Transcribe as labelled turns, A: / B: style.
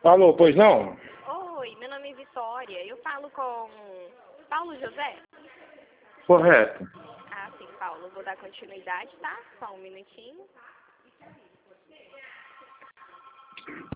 A: Alô, pois não?
B: Oi, meu nome é Vitória. Eu falo com Paulo José?
A: Correto.
B: Ah, sim, Paulo. Vou dar continuidade, tá? Só um minutinho.